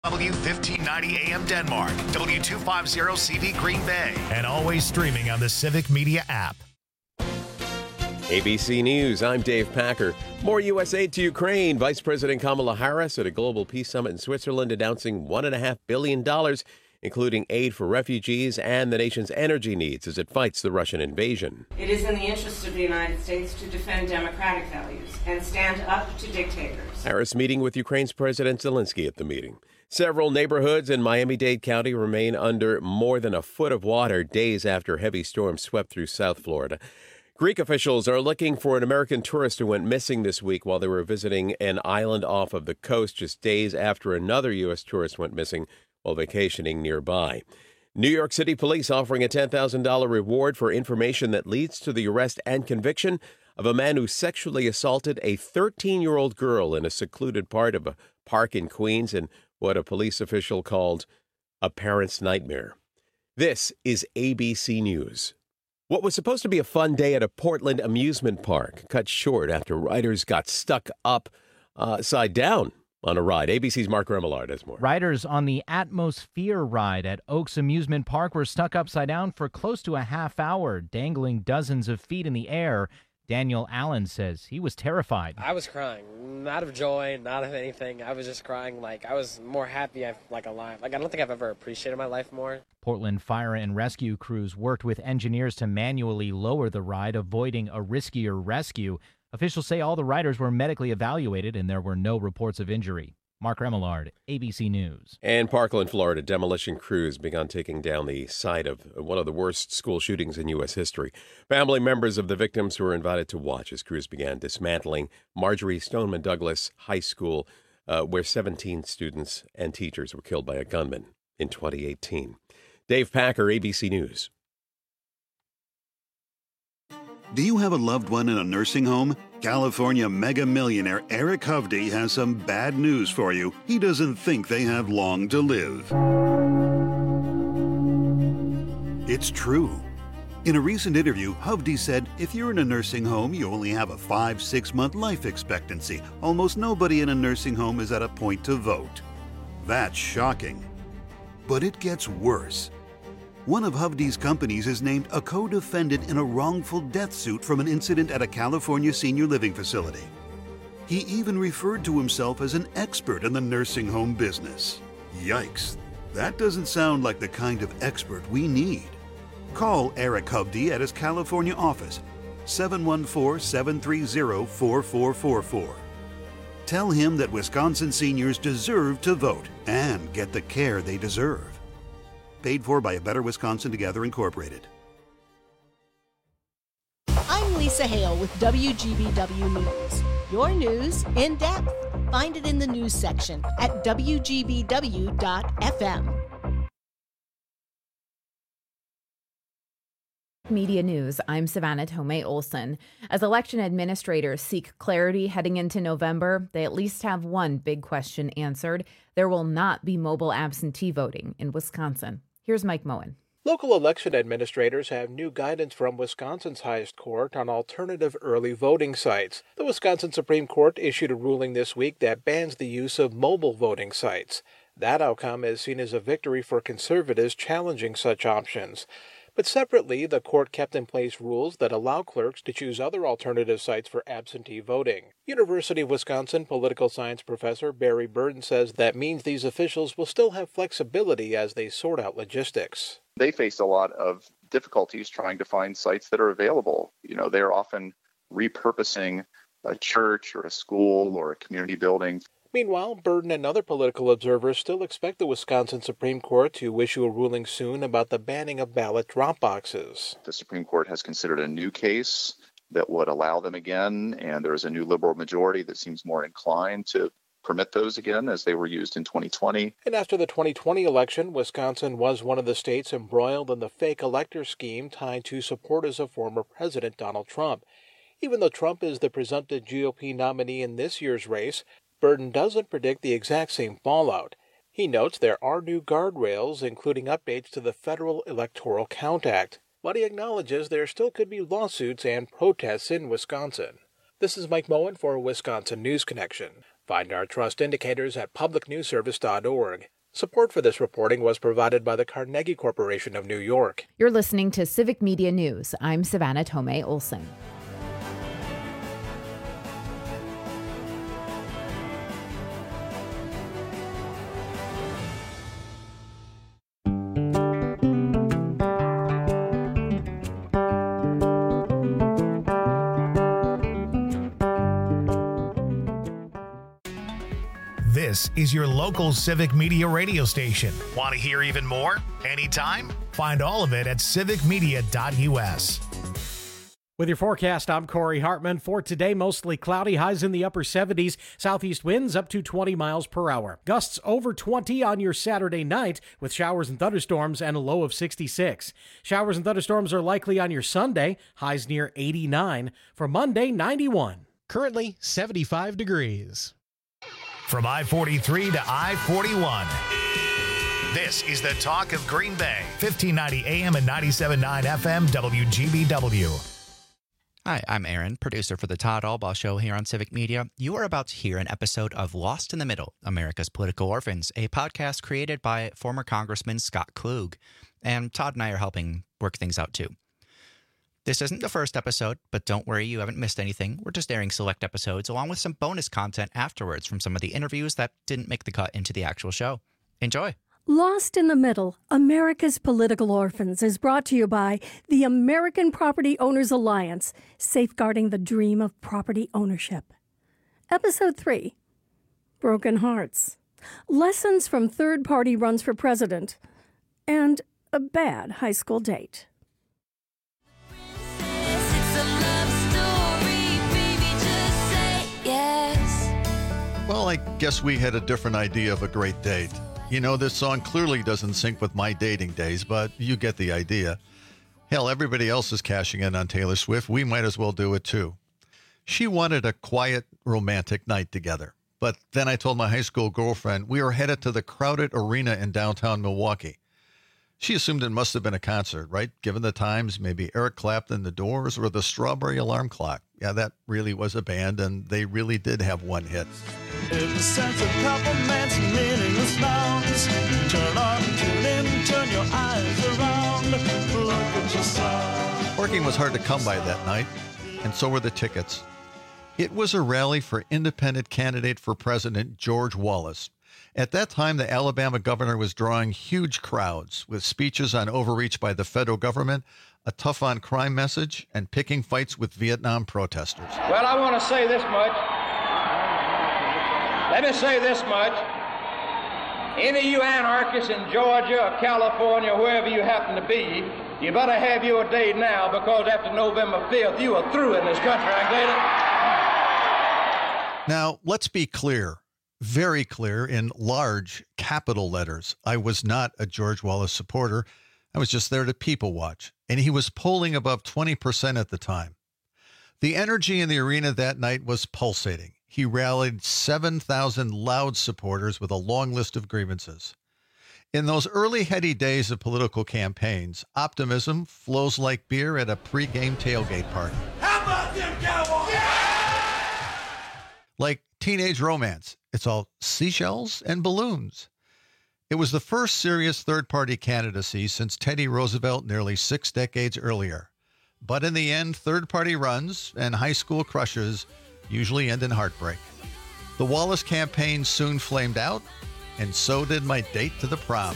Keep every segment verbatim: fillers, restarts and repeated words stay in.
W fifteen ninety A M Denmark, W two fifty C V Green Bay, and always streaming on the Civic Media app. A B C News, I'm Dave Packer. More U S aid to Ukraine. Vice President Kamala Harris at a global peace summit in Switzerland announcing one point five billion dollars, including aid for refugees and the nation's energy needs as it fights the Russian invasion. It is in the interest of the United States to defend democratic values and stand up to dictators. Harris meeting with Ukraine's President Zelensky at the meeting. Several neighborhoods in Miami-Dade County remain under more than a foot of water days after heavy storms swept through South Florida. Greek officials are looking for an American tourist who went missing this week while they were visiting an island off of the coast just days after another U S tourist went missing while vacationing nearby. New York City police offering a ten thousand dollars reward for information that leads to the arrest and conviction of a man who sexually assaulted a thirteen-year-old girl in a secluded part of a park in Queens in what a police official called a parent's nightmare. This is A B C News. What was supposed to be a fun day at a Portland amusement park cut short after riders got stuck up uh, side down on a ride. A B C's Mark Remillard has more. Riders on the Atmosphere ride at Oaks Amusement Park were stuck upside down for close to a half hour, dangling dozens of feet in the air. Daniel Allen says he was terrified. I was crying, not of joy, not of anything. I was just crying like I was more happy, I'm like alive. Like I don't think I've ever appreciated my life more. Portland fire and rescue crews worked with engineers to manually lower the ride, avoiding a riskier rescue. Officials say all the riders were medically evaluated and there were no reports of injury. Mark Remillard, A B C News. And Parkland, Florida, demolition crews began taking down the site of one of the worst school shootings in U S history. Family members of the victims were invited to watch as crews began dismantling Marjorie Stoneman Douglas High School, uh, where seventeen students and teachers were killed by a gunman in twenty eighteen. Dave Packer, A B C News. Do you have a loved one in a nursing home? California mega millionaire Eric Hovde has some bad news for you. He doesn't think they have long to live. It's true. In a recent interview, Hovde said, if you're in a nursing home, you only have a five, six month life expectancy. Almost nobody in a nursing home is at a point to vote. That's shocking. But it gets worse. One of Hovde's companies is named a co-defendant in a wrongful death suit from an incident at a California senior living facility. He even referred to himself as an expert in the nursing home business. Yikes, that doesn't sound like the kind of expert we need. Call Eric Hovde at his California office, seven one four, seven three zero, four four four four. Tell him that Wisconsin seniors deserve to vote and get the care they deserve. Paid for by A Better Wisconsin Together, Incorporated. I'm Lisa Hale with W G B W News. Your news in depth. Find it in the news section at W G B W dot F M. Media News, I'm Savannah Tomei Olson. As election administrators seek clarity heading into November, they at least have one big question answered. There will not be mobile absentee voting in Wisconsin. Here's Mike Moen. Local election administrators have new guidance from Wisconsin's highest court on alternative early voting sites. The Wisconsin Supreme Court issued a ruling this week that bans the use of mobile voting sites. That outcome is seen as a victory for conservatives challenging such options. But separately, the court kept in place rules that allow clerks to choose other alternative sites for absentee voting. University of Wisconsin political science professor Barry Burden says that means these officials will still have flexibility as they sort out logistics. They face a lot of difficulties trying to find sites that are available. You know, they're often repurposing a church or a school or a community building. Meanwhile, Burden and other political observers still expect the Wisconsin Supreme Court to issue a ruling soon about the banning of ballot drop boxes. The Supreme Court has considered a new case that would allow them again, and there is a new liberal majority that seems more inclined to permit those again as they were used in twenty twenty. And after the twenty twenty election, Wisconsin was one of the states embroiled in the fake elector scheme tied to supporters of former President Donald Trump. Even though Trump is the presumptive G O P nominee in this year's race, Burden doesn't predict the exact same fallout. He notes there are new guardrails, including updates to the Federal Electoral Count Act, but he acknowledges there still could be lawsuits and protests in Wisconsin. This is Mike Moen for Wisconsin News Connection. Find our trust indicators at public news service dot org. Support for this reporting was provided by the Carnegie Corporation of New York. You're listening to Civic Media News. I'm Savannah Tomei Olson. This is your local Civic Media radio station. Want to hear even more? Anytime? Find all of it at civic media dot u s. With your forecast, I'm Corey Hartman. For today, mostly cloudy, highs in the upper seventies, southeast winds up to twenty miles per hour. Gusts over twenty on your Saturday night with showers and thunderstorms and a low of sixty-six. Showers and thunderstorms are likely on your Sunday, highs near eighty-nine. For Monday, ninety-one. Currently seventy-five degrees. From I forty-three to I forty-one. This is the talk of Green Bay. fifteen ninety A M and ninety-seven point nine F M W G B W. Hi, I'm Aaron, producer for the Todd Albaugh Show here on Civic Media. You are about to hear an episode of Lost in the Middle, America's Political Orphans, a podcast created by former Congressman Scott Klug. And Todd and I are helping work things out too. This isn't the first episode, but don't worry, you haven't missed anything. We're just airing select episodes along with some bonus content afterwards from some of the interviews that didn't make the cut into the actual show. Enjoy. Lost in the Middle, America's Political Orphans is brought to you by the American Property Owners Alliance, safeguarding the dream of property ownership. Episode three, Broken Hearts, Lessons from Third-Party Runs for President, and a bad high school date. Well, I guess we had a different idea of a great date. You know, this song clearly doesn't sync with my dating days, but you get the idea. Hell, everybody else is cashing in on Taylor Swift. We might as well do it too. She wanted a quiet, romantic night together. But then I told my high school girlfriend we were headed to the crowded arena in downtown Milwaukee. She assumed it must have been a concert, right? Given the times, maybe Eric Clapton, The Doors, or the Strawberry Alarm Clock. Yeah, that really was a band, and they really did have one hit. In the sense of compliments and meaningless nouns, turn on, tune in, turn your eyes around, look at yourself. Parking was hard to come by that night, and so were the tickets. It was a rally for independent candidate for president George Wallace. At that time, the Alabama governor was drawing huge crowds with speeches on overreach by the federal government, a tough-on-crime message, and picking fights with Vietnam protesters. Well, I want to say this much. Let me say this much. Any of you anarchists in Georgia or California, wherever you happen to be, you better have your day now, because after November fifth, you are through in this country, I get it? Now, let's be clear. Very clear in large capital letters. I was not a George Wallace supporter. I was just there to people watch. And he was polling above twenty percent at the time. The energy in the arena that night was pulsating. He rallied seven thousand loud supporters with a long list of grievances. In those early heady days of political campaigns, optimism flows like beer at a pre-game tailgate party. How about them Cowboys? Yeah! Like teenage romance. It's all seashells and balloons. It was the first serious third-party candidacy since Teddy Roosevelt nearly six decades earlier. But in the end, third-party runs and high school crushes usually end in heartbreak. The Wallace campaign soon flamed out, and so did my date to the prom.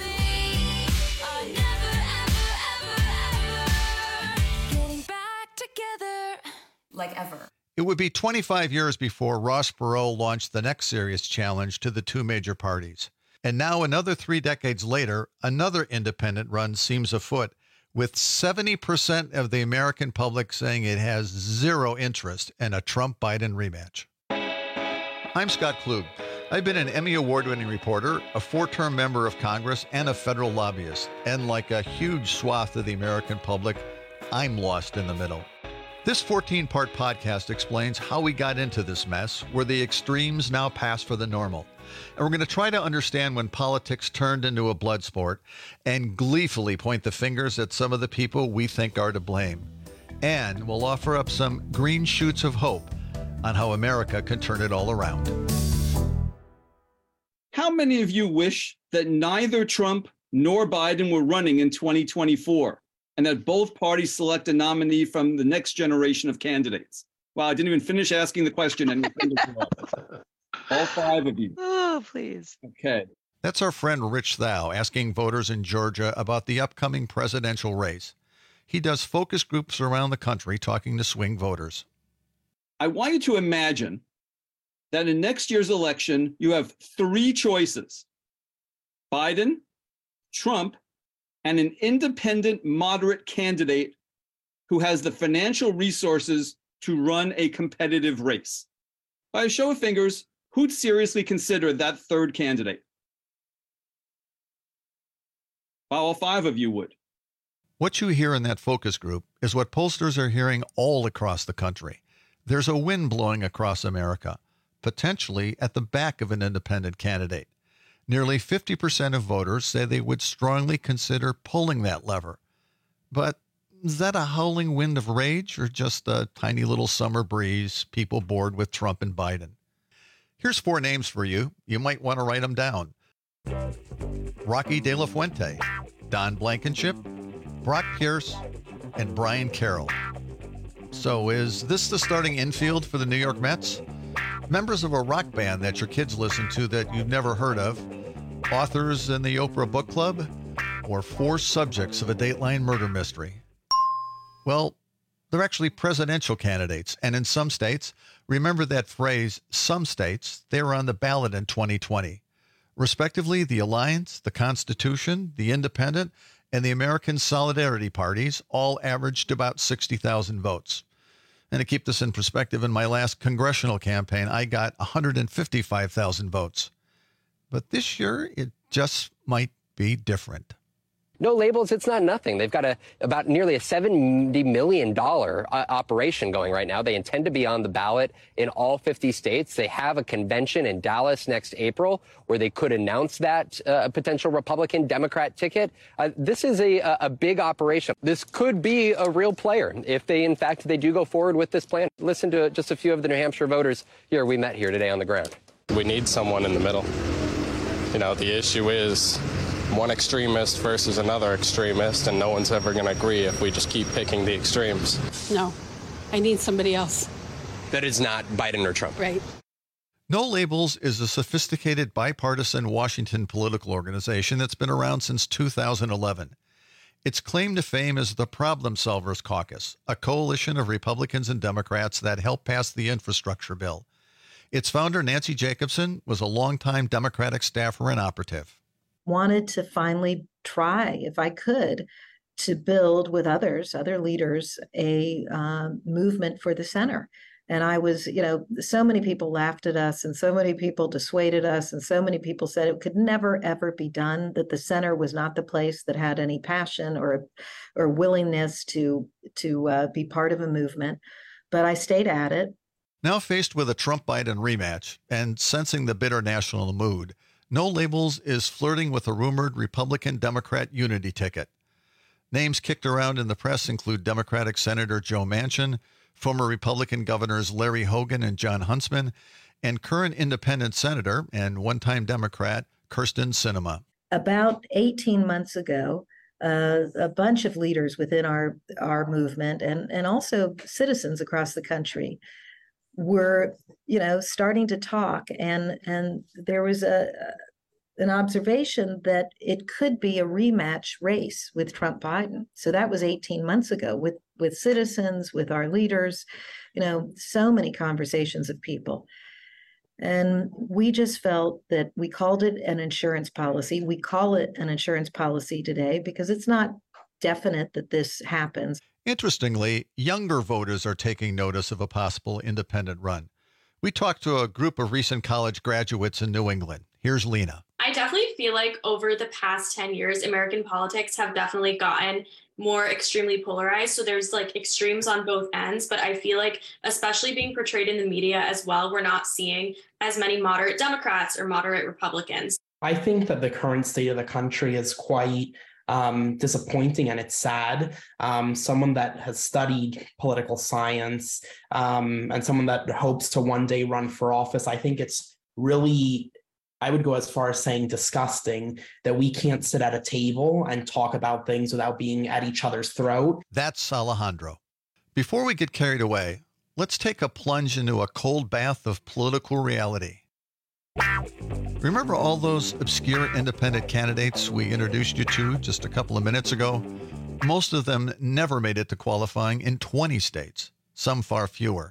Like ever. It would be twenty-five years before Ross Perot launched the next serious challenge to the two major parties. And now, another three decades later, another independent run seems afoot, with seventy percent of the American public saying it has zero interest in a Trump-Biden rematch. I'm Scott Klug. I've been an Emmy Award-winning reporter, a four-term member of Congress, and a federal lobbyist. And like a huge swath of the American public, I'm lost in the middle. This fourteen-part podcast explains how we got into this mess, where the extremes now pass for the normal. And we're going to try to understand when politics turned into a blood sport and gleefully point the fingers at some of the people we think are to blame. And we'll offer up some green shoots of hope on how America can turn it all around. How many of you wish that neither Trump nor Biden were running in twenty twenty-four and that both parties select a nominee from the next generation of candidates? Wow, I didn't even finish asking the question. And all five of you. Oh, please. Okay. That's our friend Rich Thau asking voters in Georgia about the upcoming presidential race. He does focus groups around the country talking to swing voters. I want you to imagine that in next year's election, you have three choices: Biden, Trump, and an independent moderate candidate who has the financial resources to run a competitive race. By a show of fingers, who'd seriously consider that third candidate? Well, all five of you would. What you hear in that focus group is what pollsters are hearing all across the country. There's a wind blowing across America, potentially at the back of an independent candidate. Nearly fifty percent of voters say they would strongly consider pulling that lever. But is that a howling wind of rage or just a tiny little summer breeze, people bored with Trump and Biden? Here's four names for you. You might want to write them down. Rocky De La Fuente, Don Blankenship, Brock Pierce, and Brian Carroll. So is this the starting infield for the New York Mets? Members of a rock band that your kids listen to that you've never heard of? Authors in the Oprah Book Club? Or four subjects of a Dateline murder mystery? Well, they're actually presidential candidates, and in some states, remember that phrase, some states, they were on the ballot in twenty twenty. Respectively, the Alliance, the Constitution, the Independent, and the American Solidarity parties all averaged about sixty thousand votes. And to keep this in perspective, in my last congressional campaign, I got one hundred fifty-five thousand votes. But this year, it just might be different. No labels, it's not nothing. They've got a about nearly a seventy million dollars uh, operation going right now. They intend to be on the ballot in all fifty states. They have a convention in Dallas next April where they could announce that uh, potential Republican Democrat ticket. Uh, this is a, a big operation. This could be a real player if they, in fact, they do go forward with this plan. Listen to just a few of the New Hampshire voters here we met here today on the ground. We need someone in the middle. You know, the issue is one extremist versus another extremist, and no one's ever going to agree if we just keep picking the extremes. No, I need somebody else. That is not Biden or Trump. Right. No Labels is a sophisticated bipartisan Washington political organization that's been around since two thousand eleven. Its claim to fame is the Problem Solvers Caucus, a coalition of Republicans and Democrats that helped pass the infrastructure bill. Its founder, Nancy Jacobson, was a longtime Democratic staffer and operative. Wanted to finally try, if I could, to build with others, other leaders, a uh, movement for the center. And I was, you know, so many people laughed at us and so many people dissuaded us and so many people said it could never, ever be done, that the center was not the place that had any passion or or willingness to, to uh, be part of a movement. But I stayed at it. Now faced with a Trump-Biden rematch and sensing the bitter national mood, No Labels is flirting with a rumored Republican-Democrat unity ticket. Names kicked around in the press include Democratic Senator Joe Manchin, former Republican Governors Larry Hogan and John Huntsman, and current independent senator and one-time Democrat Kyrsten Sinema. About eighteen months ago, uh, a bunch of leaders within our, our movement and, and also citizens across the country were, you know, starting to talk, and and there was a an observation that it could be a rematch race with Trump Biden. So that was eighteen months ago with with citizens, with our leaders, you know, so many conversations of people. And we just felt that we called it an insurance policy. We call it an insurance policy today because it's not definite that this happens. Interestingly, younger voters are taking notice of a possible independent run. We talked to a group of recent college graduates in New England. Here's Lena. I definitely feel like over the past ten years, American politics have definitely gotten more extremely polarized. So there's like extremes on both ends, but I feel like especially being portrayed in the media as well, we're not seeing as many moderate Democrats or moderate Republicans. I think that the current state of the country is quite um, disappointing and it's sad. Um, someone that has studied political science um, and someone that hopes to one day run for office, I think it's really, I would go as far as saying disgusting that we can't sit at a table and talk about things without being at each other's throat. That's Alejandro. Before we get carried away, let's take a plunge into a cold bath of political reality. Remember all those obscure independent candidates we introduced you to just a couple of minutes ago? Most of them never made it to qualifying in twenty states, some far fewer.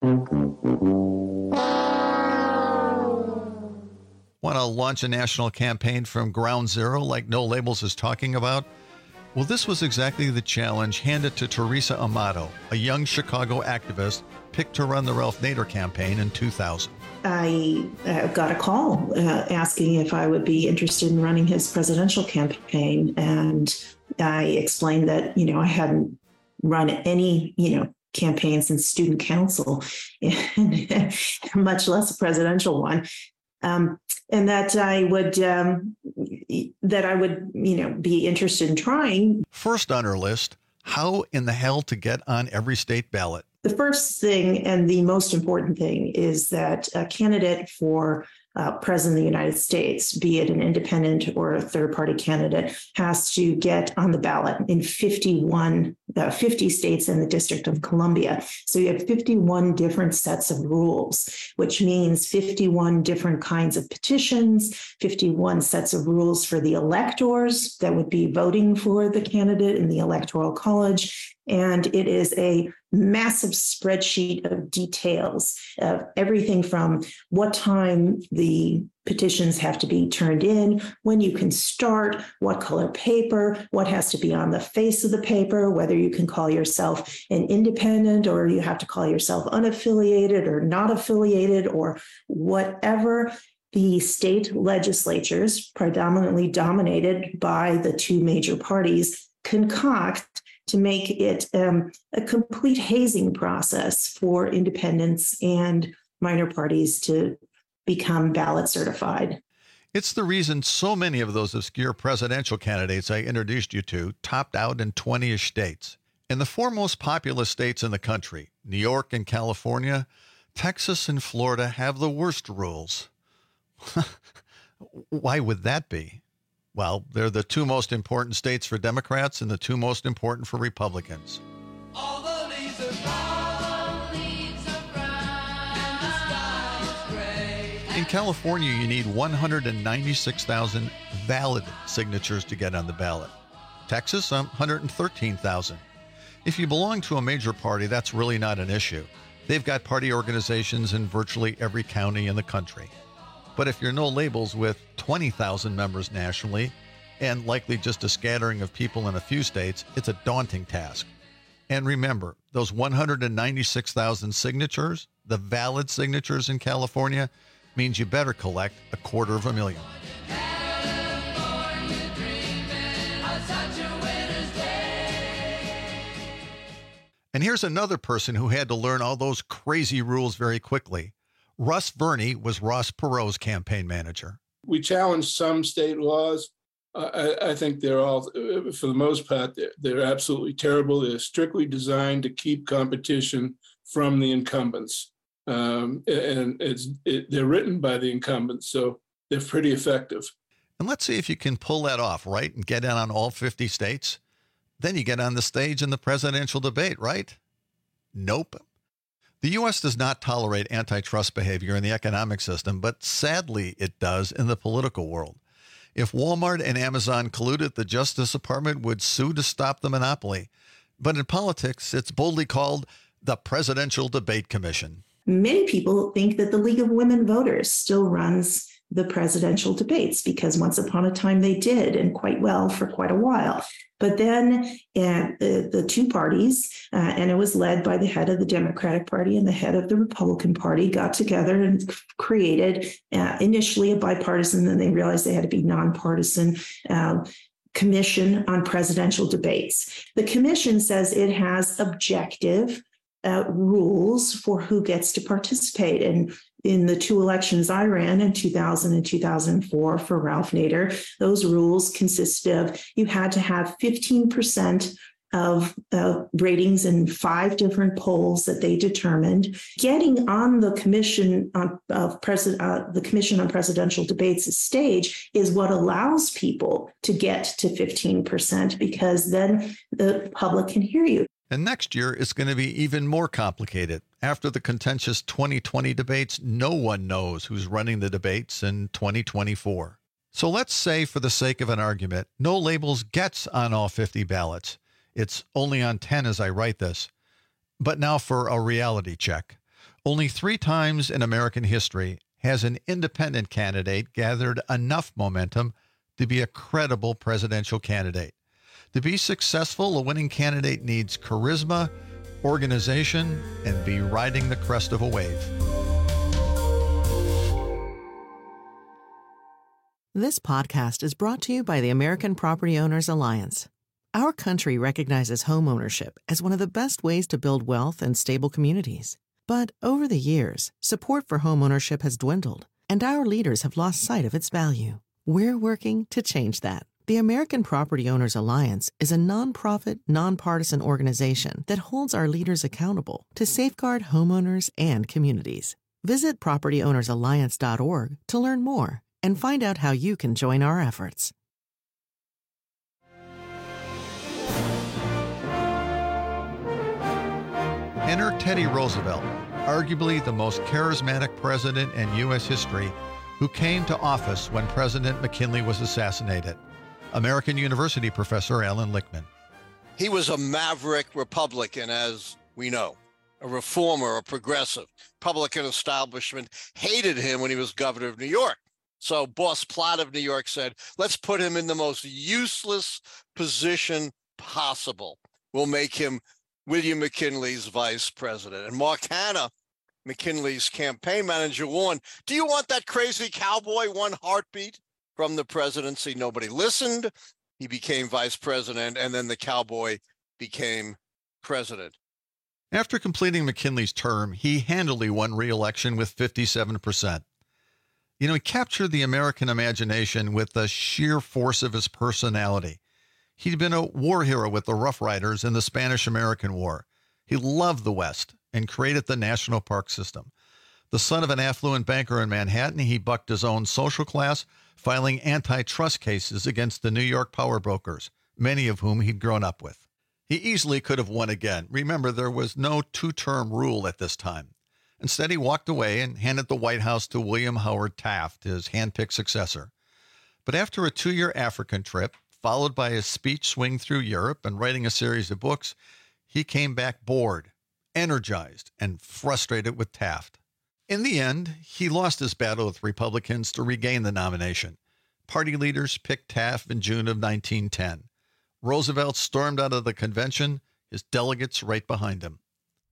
Want to launch a national campaign from ground zero like No Labels is talking about? Well, this was exactly the challenge handed to Teresa Amato, a young Chicago activist picked to run the Ralph Nader campaign in two thousand. I uh, got a call uh, asking if I would be interested in running his presidential campaign. And I explained that, you know, I hadn't run any, you know, campaign since student council, and much less a presidential one. Um, and that I would um, that I would, you know, be interested in trying. First on her list, how in the hell to get on every state ballot? The first thing and the most important thing is that a candidate for uh, president of the United States, be it an independent or a third-party candidate, has to get on the ballot in fifty-one, uh, fifty states in the District of Columbia. So you have fifty-one different sets of rules, which means fifty-one different kinds of petitions, fifty-one sets of rules for the electors that would be voting for the candidate in the Electoral College. And it is a massive spreadsheet of details of everything from what time the petitions have to be turned in, when you can start, what color paper, what has to be on the face of the paper, whether you can call yourself an independent or you have to call yourself unaffiliated or not affiliated or whatever. The state legislatures, predominantly dominated by the two major parties, concoct to make it um, a complete hazing process for independents and minor parties to become ballot certified. It's the reason so many of those obscure presidential candidates I introduced you to topped out in twenty-ish states. In the four most populous states in the country, New York and California, Texas and Florida have the worst rules. Why would that be? Well, they're the two most important states for Democrats and the two most important for Republicans. All the leaves are brown, leaves are brown, and the sky is gray. In California, you need one hundred ninety-six thousand valid signatures to get on the ballot. Texas, um, one hundred thirteen thousand. If you belong to a major party, that's really not an issue. They've got party organizations in virtually every county in the country. But if you're No Labels with twenty thousand members nationally, and likely just a scattering of people in a few states, it's a daunting task. And remember, those one hundred ninety-six thousand signatures, the valid signatures in California, means you better collect a quarter of a million. And here's another person who had to learn all those crazy rules very quickly. Russ Verney was Ross Perot's campaign manager. We challenged some state laws. Uh, I, I think they're all, for the most part, they're, they're absolutely terrible. They're strictly designed to keep competition from the incumbents. Um, and it's, it, they're written by the incumbents, so they're pretty effective. And let's see if you can pull that off, right? And get in on all fifty states. Then you get on the stage in the presidential debate, right? Nope. The U S does not tolerate antitrust behavior in the economic system, but sadly it does in the political world. If Walmart and Amazon colluded, the Justice Department would sue to stop the monopoly. But in politics, it's boldly called the Presidential Debate Commission. Many people think that the League of Women Voters still runs the presidential debates because once upon a time they did, and quite well for quite a while. But then uh, the, the two parties, uh, and it was led by the head of the Democratic Party and the head of the Republican Party, got together and created uh, initially a bipartisan, then they realized they had to be nonpartisan uh, commission on presidential debates. The commission says it has objective, uh, rules for who gets to participate. And in the two elections I ran in two thousand and two thousand four for Ralph Nader, those rules consisted of you had to have fifteen percent of uh, ratings in five different polls that they determined. Getting on the commission on of president, uh, the Commission on Presidential Debates stage is what allows people to get to fifteen percent, because then the public can hear you. And next year, it's going to be even more complicated. After the contentious twenty twenty debates, no one knows who's running the debates in twenty twenty-four. So let's say, for the sake of an argument, No Labels gets on all fifty ballots. It's only on ten as I write this. But now for a reality check. Only three times in American history has an independent candidate gathered enough momentum to be a credible presidential candidate. To be successful, a winning candidate needs charisma, organization, and be riding the crest of a wave. This podcast is brought to you by the American Property Owners Alliance. Our country recognizes homeownership as one of the best ways to build wealth and stable communities. But over the years, support for homeownership has dwindled, and our leaders have lost sight of its value. We're working to change that. The American Property Owners Alliance is a nonprofit, nonpartisan organization that holds our leaders accountable to safeguard homeowners and communities. Visit property owners alliance dot org to learn more and find out how you can join our efforts. Enter Teddy Roosevelt, arguably the most charismatic president in U S history, who came to office when President McKinley was assassinated. American University professor Alan Lichtman. He was a maverick Republican, as we know, a reformer, a progressive. Republican establishment hated him when he was governor of New York. So Boss Platt of New York said, let's put him in the most useless position possible. We'll make him William McKinley's vice president. And Mark Hanna, McKinley's campaign manager, warned, do you want that crazy cowboy one heartbeat from the presidency? Nobody listened. He became vice president, and then the cowboy became president. After completing McKinley's term, he handily won re-election with fifty-seven percent. You know, he captured the American imagination with the sheer force of his personality. He'd been a war hero with the Rough Riders in the Spanish-American War. He loved the West and created the national park system. The son of an affluent banker in Manhattan, he bucked his own social class, filing antitrust cases against the New York power brokers, many of whom he'd grown up with. He easily could have won again. Remember, there was no two-term rule at this time. Instead, he walked away and handed the White House to William Howard Taft, his handpicked successor. But after a two-year African trip, followed by a speech swing through Europe and writing a series of books, he came back bored, energized, and frustrated with Taft. In the end, he lost his battle with Republicans to regain the nomination. Party leaders picked Taft in June of nineteen ten. Roosevelt stormed out of the convention, his delegates right behind him.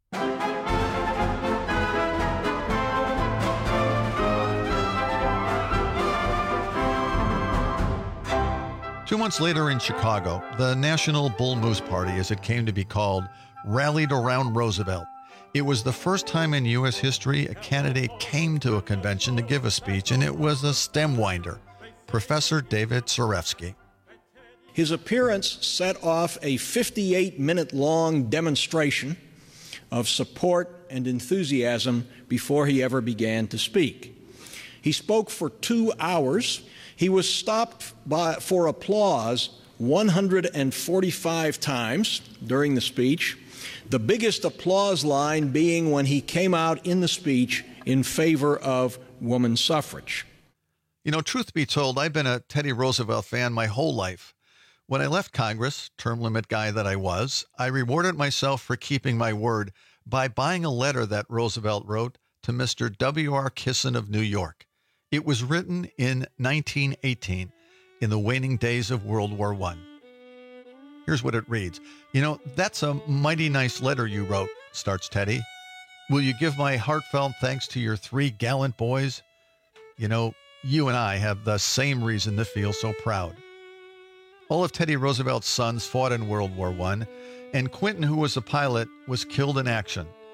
Two months later in Chicago, the National Bull Moose Party, as it came to be called, rallied around Roosevelt. It was the first time in U S history a candidate came to a convention to give a speech, and it was a stem winder, Professor David Zarefsky. His appearance set off a fifty-eight minute long demonstration of support and enthusiasm before he ever began to speak. He spoke for two hours. He was stopped by, for applause one hundred forty-five times during the speech, the biggest applause line being when he came out in the speech in favor of woman suffrage. You know, truth be told, I've been a Teddy Roosevelt fan my whole life. When I left Congress, term limit guy that I was, I rewarded myself for keeping my word by buying a letter that Roosevelt wrote to Mister W R Kissen of New York. It was written in nineteen eighteen, in the waning days of World War One. Here's what it reads. You know, that's a mighty nice letter you wrote, starts Teddy. Will you give my heartfelt thanks to your three gallant boys? You know, you and I have the same reason to feel so proud. All of Teddy Roosevelt's sons fought in World War One, and Quentin, who was a pilot, was killed in action.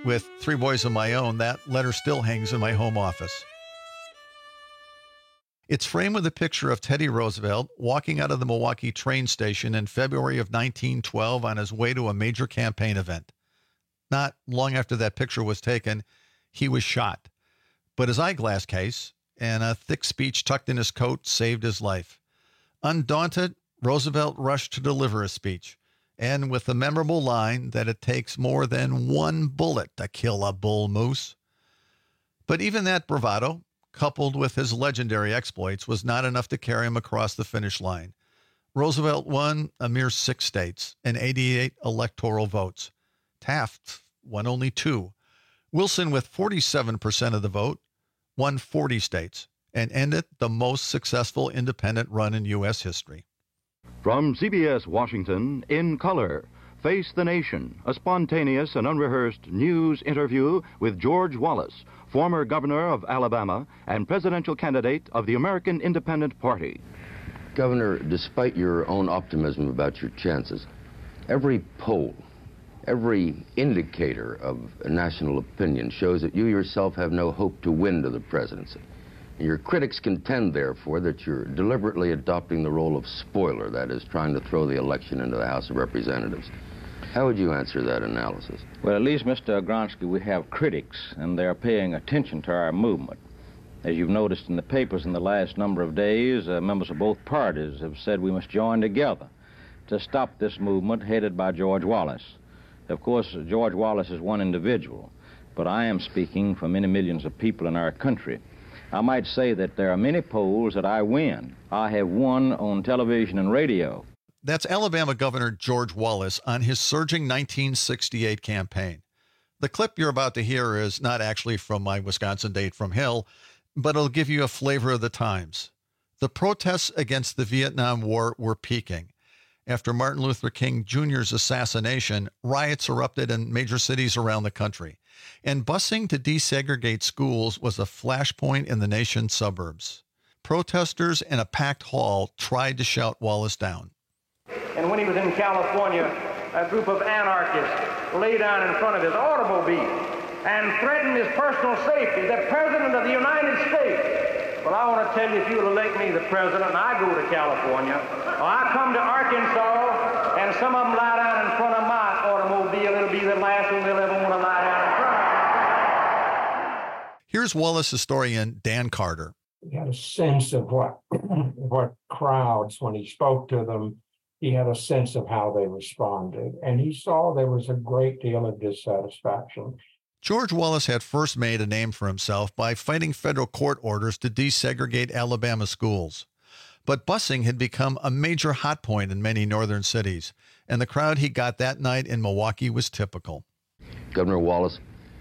With three boys of my own, that letter still hangs in my home office. It's framed with a picture of Teddy Roosevelt walking out of the Milwaukee train station in February of nineteen twelve on his way to a major campaign event. Not long after that picture was taken, he was shot. But his eyeglass case and a thick speech tucked in his coat saved his life. Undaunted, Roosevelt rushed to deliver his speech, and with the memorable line that it takes more than one bullet to kill a bull moose. But even that bravado, coupled with his legendary exploits, was not enough to carry him across the finish line. Roosevelt won a mere six states and eighty-eight electoral votes. Taft won only two. Wilson, with forty-seven percent of the vote, won forty states and ended the most successful independent run in U S history. From C B S Washington, in color, Face the Nation, a spontaneous and unrehearsed news interview with George Wallace, former governor of Alabama and presidential candidate of the American Independent Party. Governor, despite your own optimism about your chances, every poll, every indicator of national opinion shows that you yourself have no hope to win to the presidency. Your critics contend, therefore, that you're deliberately adopting the role of spoiler, that is, trying to throw the election into the House of Representatives. How would you answer that analysis? Well, at least, Mister Agronsky, we have critics, and they're paying attention to our movement. As you've noticed in the papers in the last number of days, uh, members of both parties have said we must join together to stop this movement headed by George Wallace. Of course, George Wallace is one individual, but I am speaking for many millions of people in our country. I might say that there are many polls that I win. I have won on television and radio. That's Alabama Governor George Wallace on his surging nineteen sixty-eight campaign. The clip you're about to hear is not actually from my Wisconsin date from Hill, but it'll give you a flavor of the times. The protests against the Vietnam War were peaking. After Martin Luther King Junior's assassination, riots erupted in major cities around the country, and busing to desegregate schools was a flashpoint in the nation's suburbs. Protesters in a packed hall tried to shout Wallace down. And when he was in California, a group of anarchists lay down in front of his automobile and threatened his personal safety, the President of the United States. Well, I want to tell you, if you will elect me the President and I go to California, or I come to Arkansas and some of them lie down in front of my automobile, it'll be the last one they'll ever want to lie down in front of. Here's Wallace historian Dan Carter. He had a sense of what, what crowds, when he spoke to them, he had a sense of how they responded. And he saw there was a great deal of dissatisfaction. George Wallace had first made a name for himself by fighting federal court orders to desegregate Alabama schools. But busing had become a major hot point in many northern cities, and the crowd he got that night in Milwaukee was typical. Governor Wallace,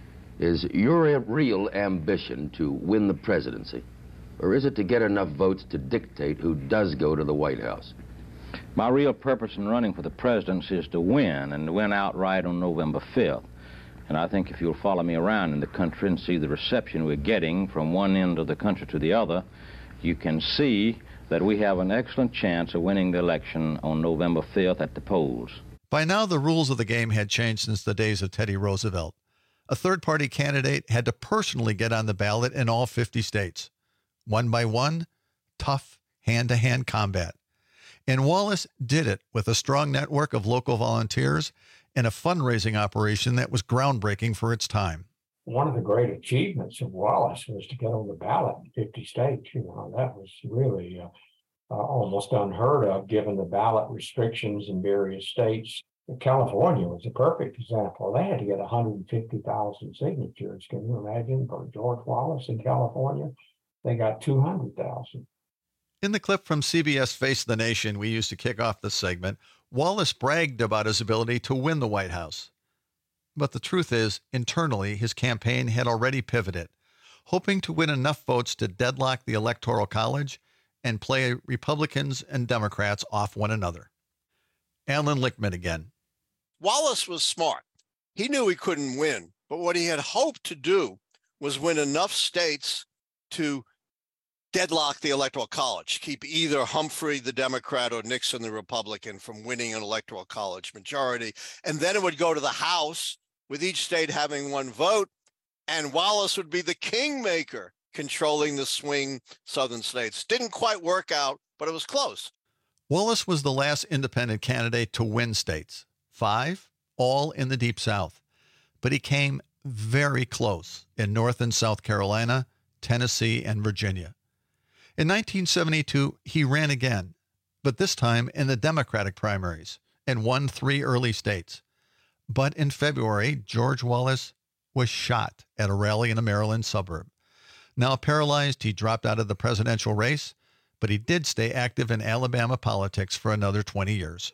is your real ambition to win the presidency, or is it to get enough votes to dictate who does go to the White House? My real purpose in running for the presidency is to win, and to win outright on November fifth. And I think if you'll follow me around in the country and see the reception we're getting from one end of the country to the other, you can see that we have an excellent chance of winning the election on November fifth at the polls. By now, the rules of the game had changed since the days of Teddy Roosevelt. A third-party candidate had to personally get on the ballot in all fifty states. One by one, tough hand-to-hand combat. And Wallace did it with a strong network of local volunteers and a fundraising operation that was groundbreaking for its time. One of the great achievements of Wallace was to get on the ballot in fifty states. You know, that was really uh, uh, almost unheard of, given the ballot restrictions in various states. California was a perfect example. They had to get one hundred fifty thousand signatures. Can you imagine? For George Wallace in California, they got two hundred thousand. In the clip from C B S Face the Nation we used to kick off this segment, Wallace bragged about his ability to win the White House. But the truth is, internally, his campaign had already pivoted, hoping to win enough votes to deadlock the Electoral College and play Republicans and Democrats off one another. Alan Lichtman again. Wallace was smart. He knew he couldn't win, but what he had hoped to do was win enough states to deadlock the Electoral College, keep either Humphrey, the Democrat, or Nixon, the Republican, from winning an Electoral College majority. And then it would go to the House, with each state having one vote, and Wallace would be the kingmaker, controlling the swing southern states. Didn't quite work out, but it was close. Wallace was the last independent candidate to win states, five, all in the Deep South. But he came very close in North and South Carolina, Tennessee, and Virginia. In nineteen seventy-two, he ran again, but this time in the Democratic primaries, and won three early states. But in February, George Wallace was shot at a rally in a Maryland suburb. Now paralyzed, he dropped out of the presidential race, but he did stay active in Alabama politics for another twenty years.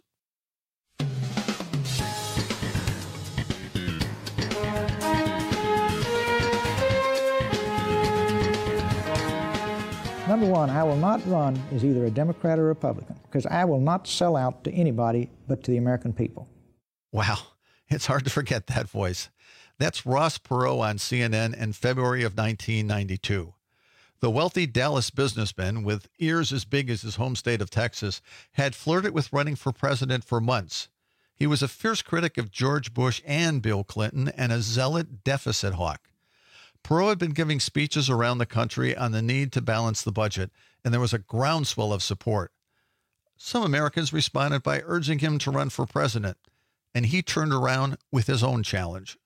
Number one, I will not run as either a Democrat or Republican because I will not sell out to anybody but to the American people. Wow, it's hard to forget that voice. That's Ross Perot on C N N in February of nineteen ninety-two. The wealthy Dallas businessman with ears as big as his home state of Texas had flirted with running for president for months. He was a fierce critic of George Bush and Bill Clinton and a zealot deficit hawk. Perot had been giving speeches around the country on the need to balance the budget, and there was a groundswell of support. Some Americans responded by urging him to run for president, and he turned around with his own challenge.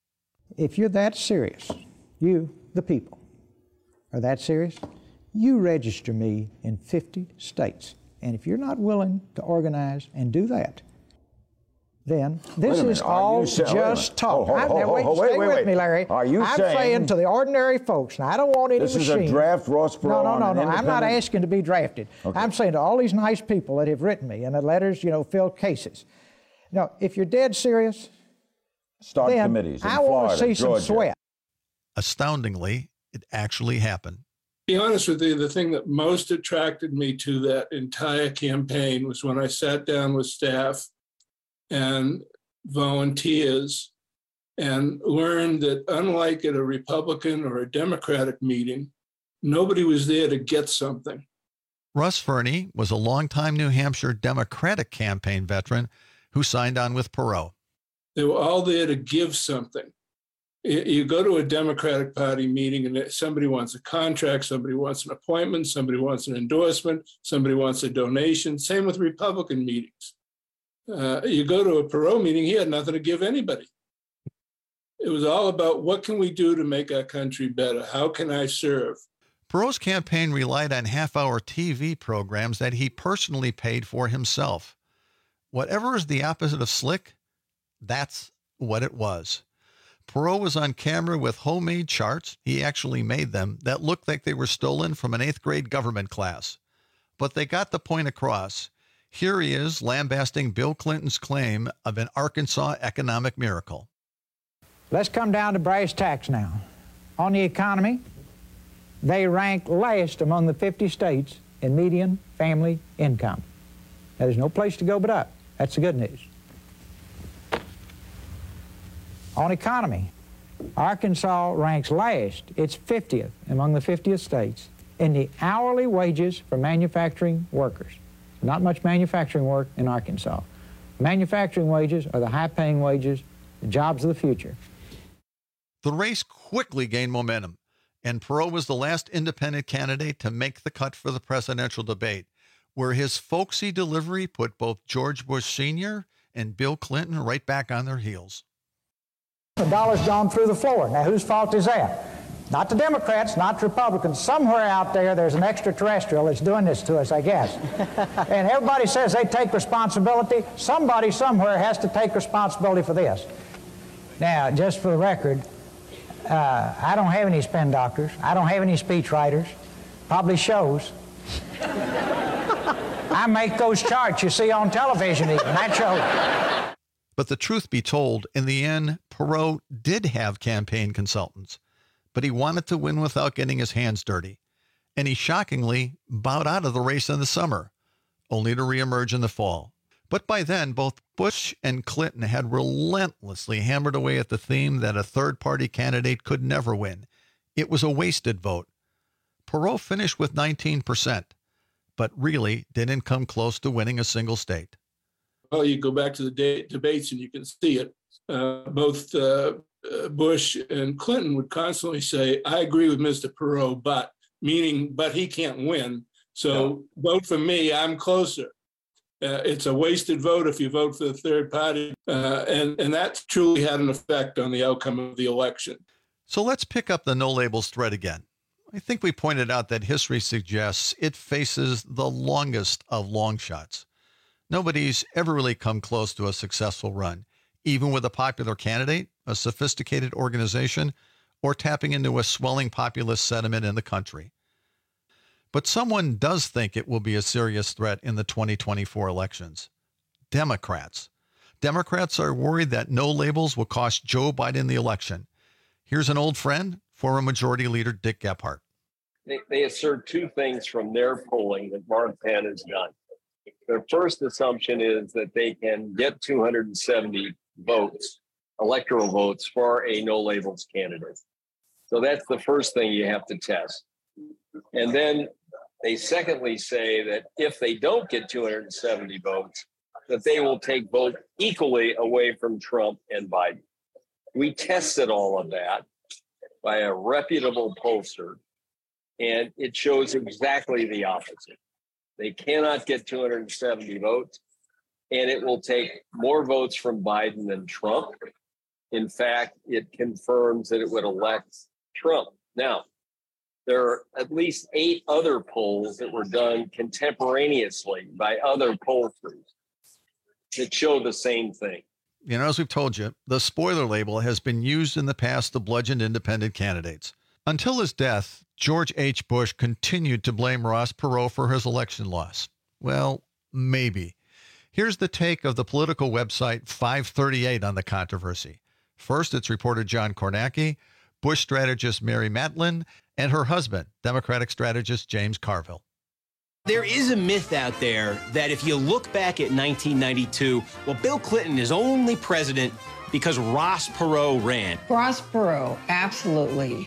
If you're that serious, you, the people, are that serious, you register me in fifty states. And if you're not willing to organize and do that, then this is all just talk. Wait, stay with me, Larry. Are you I'm saying, saying to the ordinary folks, and I don't want any this machine. This is a draft Ross Perot. No, no, no, no. I'm not independent... asking to be drafted. Okay. I'm saying to all these nice people that have written me and the letters, you know, fill cases. Now, if you're dead serious, start then committees in I want to Florida, see Georgia. some sweat. Astoundingly, it actually happened. To be honest with you, the thing that most attracted me to that entire campaign was when I sat down with staff and volunteers and learned that unlike at a Republican or a Democratic meeting, nobody was there to get something. Russ Fernie was a longtime New Hampshire Democratic campaign veteran who signed on with Perot. They were all there to give something. You go to a Democratic Party meeting and somebody wants a contract, somebody wants an appointment, somebody wants an endorsement, somebody wants a donation. Same with Republican meetings. Uh, you go to a Perot meeting, he had nothing to give anybody. It was all about what can we do to make our country better? How can I serve? Perot's campaign relied on half-hour T V programs that he personally paid for himself. Whatever is the opposite of slick, that's what it was. Perot was on camera with homemade charts, he actually made them, that looked like they were stolen from an eighth grade government class. But they got the point across. Here he is lambasting Bill Clinton's claim of an Arkansas economic miracle. Let's come down to brass tacks now. On the economy, they rank last among the fifty states in median family income. Now, there's no place to go but up. That's the good news. On economy, Arkansas ranks last. It's fiftieth among the fiftieth states in the hourly wages for manufacturing workers. Not much manufacturing work in Arkansas. Manufacturing wages are the high-paying wages, the jobs of the future. The race quickly gained momentum, and Perot was the last independent candidate to make the cut for the presidential debate, where his folksy delivery put both George Bush Senior and Bill Clinton right back on their heels. The dollar's gone through the floor. Now, whose fault is that? Not the Democrats, not the Republicans. Somewhere out there, there's an extraterrestrial that's doing this to us, I guess. And everybody says they take responsibility. Somebody somewhere has to take responsibility for this. Now, just for the record, uh, I don't have any spin doctors. I don't have any speech writers. Probably shows. I make those charts you see on television even. That shows. But the truth be told, in the end, Perot did have campaign consultants, but he wanted to win without getting his hands dirty. And he shockingly bowed out of the race in the summer, only to reemerge in the fall. But by then, both Bush and Clinton had relentlessly hammered away at the theme that a third-party candidate could never win. It was a wasted vote. Perot finished with nineteen percent, but really didn't come close to winning a single state. Well, you go back to the de- debates and you can see it. uh, both uh, Bush and Clinton would constantly say, I agree with Mister Perot, but, meaning, but he can't win. So yeah. Vote for me, I'm closer. Uh, it's a wasted vote if you vote for the third party. Uh, and, and that truly had an effect on the outcome of the election. So let's pick up the no labels thread again. I think we pointed out that history suggests it faces the longest of long shots. Nobody's ever really come close to a successful run, even with a popular candidate, a sophisticated organization, or tapping into a swelling populist sentiment in the country. But someone does think it will be a serious threat in the twenty twenty-four elections. Democrats. Democrats are worried that no labels will cost Joe Biden the election. Here's an old friend, former Majority Leader Dick Gephardt. They, they assert two things from their polling that Mark Penn has done. Their first assumption is that they can get two hundred seventy votes, electoral votes, for a no labels candidate. So that's the first thing you have to test. And then they secondly say that if they don't get two hundred seventy votes, that they will take votes equally away from Trump and Biden. We tested all of that by a reputable pollster, and it shows exactly the opposite. They cannot get two hundred seventy votes, and it will take more votes from Biden than Trump. In fact, it confirms that it would elect Trump. Now, there are at least eight other polls that were done contemporaneously by other pollsters that show the same thing. You know, as we've told you, the spoiler label has been used in the past to bludgeon independent candidates. Until his death, George H. Bush continued to blame Ross Perot for his election loss. Well, maybe. Here's the take of the political website five thirty-eight on the controversy. First, its reporter John Kornacki, Bush strategist Mary Matlin, and her husband, Democratic strategist James Carville. There is a myth out there that if you look back at nineteen ninety-two, well, Bill Clinton is only president because Ross Perot ran. Ross Perot absolutely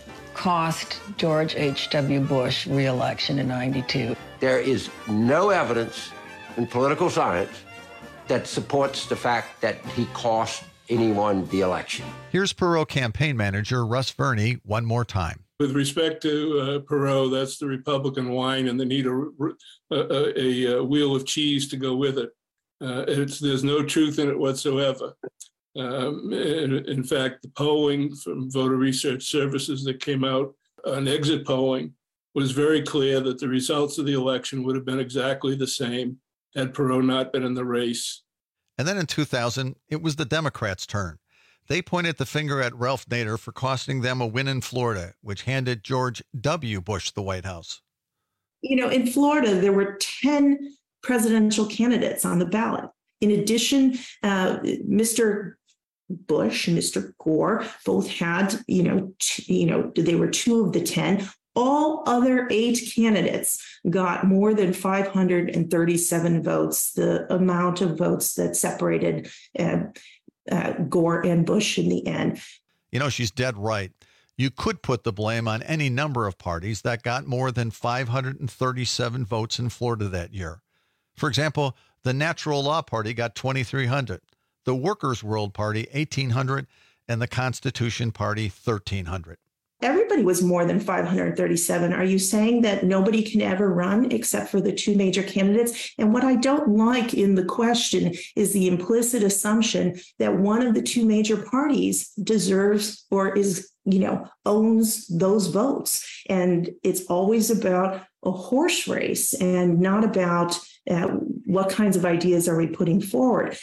cost George H W. Bush re-election in ninety-two. There is no evidence in political science that supports the fact that he cost anyone the election. Here's Perot campaign manager Russ Verney one more time. With respect to uh, Perot, that's the Republican wine, and they need a, a, a, a wheel of cheese to go with it. Uh, it's, there's no truth in it whatsoever. Um, in, in fact, the polling from Voter Research Services that came out on exit polling was very clear that the results of the election would have been exactly the same had Perot not been in the race. And then in two thousand, it was the Democrats' turn. They pointed the finger at Ralph Nader for costing them a win in Florida, which handed George W. Bush the White House. You know, in Florida, there were ten presidential candidates on the ballot. In addition, uh, Mister Bush and Mister Gore both had, you know, t- you know, they were two of the ten. All other eight candidates got more than five hundred thirty-seven votes, the amount of votes that separated uh, uh, Gore and Bush in the end. You know, she's dead right. You could put the blame on any number of parties that got more than five hundred thirty-seven votes in Florida that year. For example, the Natural Law Party got twenty-three hundred, the Workers' World Party eighteen hundred, and the Constitution Party thirteen hundred. Everybody was more than five hundred thirty-seven. Are you saying that nobody can ever run except for the two major candidates? And what I don't like in the question is the implicit assumption that one of the two major parties deserves or is, you know, owns those votes. And it's always about a horse race and not about uh, what kinds of ideas are we putting forward.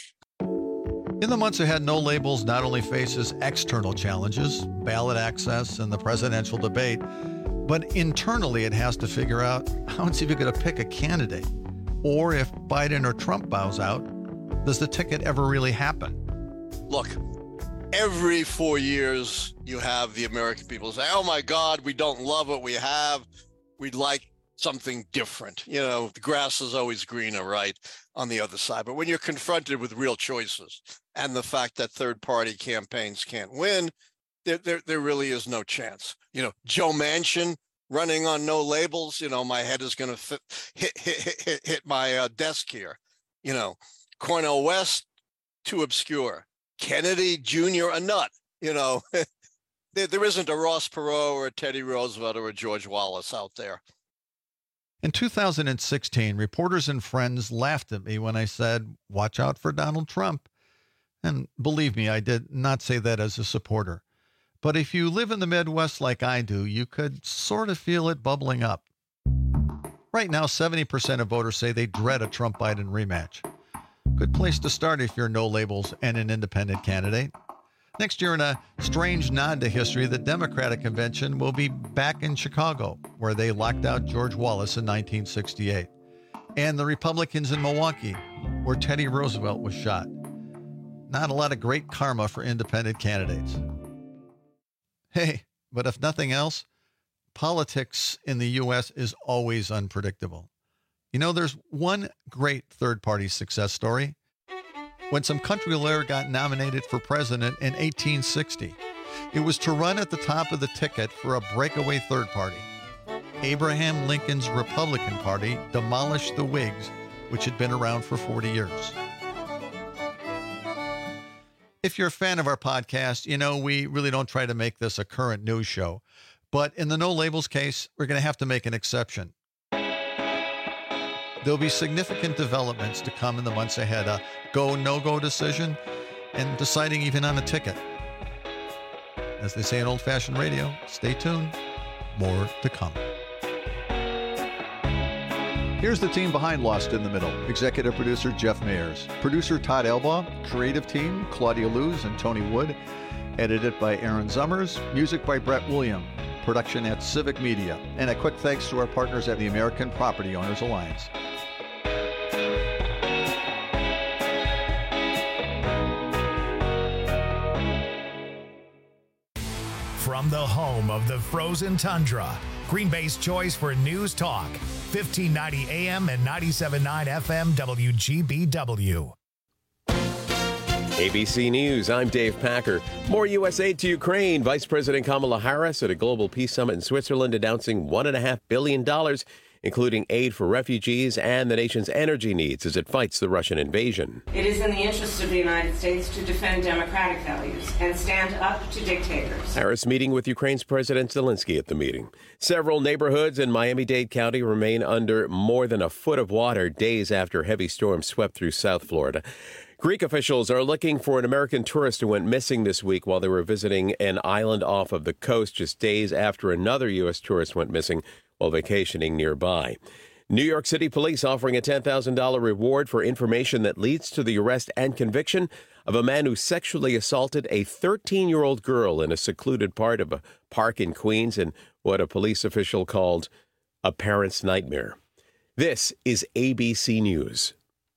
In the months ahead, No Labels not only faces external challenges, ballot access and the presidential debate, but internally it has to figure out how it's even going to pick a candidate. Or if Biden or Trump bows out, does the ticket ever really happen? Look, every four years you have the American people say, oh my God, we don't love what we have. We'd like something different. You know, the grass is always greener, right, on the other side. But when you're confronted with real choices and the fact that third-party campaigns can't win, there, there, there really is no chance. You know, Joe Manchin running on No Labels, you know, my head is going to hit, hit, hit, hit, hit my uh, desk here. You know, Cornel West, too obscure. Kennedy Junior a nut. You know, there, there isn't a Ross Perot or a Teddy Roosevelt or a George Wallace out there. In two thousand sixteen, reporters and friends laughed at me when I said, watch out for Donald Trump. And believe me, I did not say that as a supporter. But if you live in the Midwest like I do, you could sort of feel it bubbling up. Right now, seventy percent of voters say they dread a Trump-Biden rematch. Good place to start if you're no labels and an independent candidate. Next year, in a strange nod to history, the Democratic Convention will be back in Chicago, where they locked out George Wallace in nineteen sixty-eight. And the Republicans in Milwaukee, where Teddy Roosevelt was shot. Not a lot of great karma for independent candidates. Hey, but if nothing else, politics in the U S is always unpredictable. You know, there's one great third-party success story. When some country lawyer got nominated for president in eighteen sixty, it was to run at the top of the ticket for a breakaway third party. Abraham Lincoln's Republican Party demolished the Whigs, which had been around for forty years. If you're a fan of our podcast, you know we really don't try to make this a current news show. But in the No Labels case, we're going to have to make an exception. There'll be significant developments to come in the months ahead, a go, no-go decision, and deciding even on a ticket. As they say in old-fashioned radio, stay tuned, more to come. Here's the team behind Lost in the Middle. Executive producer Jeff Mayers. Producer Todd Elbaugh. Creative team Claudia Luz and Tony Wood. Edited by Aaron Zummers. Music by Brett William. Production at Civic Media. And a quick thanks to our partners at the American Property Owners Alliance. From the home of the frozen tundra, Green Bay's choice for news talk, fifteen ninety A M and ninety-seven point nine F M W G B W. A B C News, I'm Dave Packer. More U S aid to Ukraine. Vice President Kamala Harris at a global peace summit in Switzerland announcing one point five billion dollars, including aid for refugees and the nation's energy needs as it fights the Russian invasion. It is in the interest of the United States to defend democratic values and stand up to dictators. Harris meeting with Ukraine's President Zelensky at the meeting. Several neighborhoods in Miami-Dade County remain under more than a foot of water days after heavy storms swept through South Florida. Greek officials are looking for an American tourist who went missing this week while they were visiting an island off of the coast just days after another U S tourist went missing while vacationing nearby. New York City police offering a ten thousand dollars reward for information that leads to the arrest and conviction of a man who sexually assaulted a thirteen-year-old girl in a secluded part of a park in Queens in what a police official called a parent's nightmare. This is A B C News.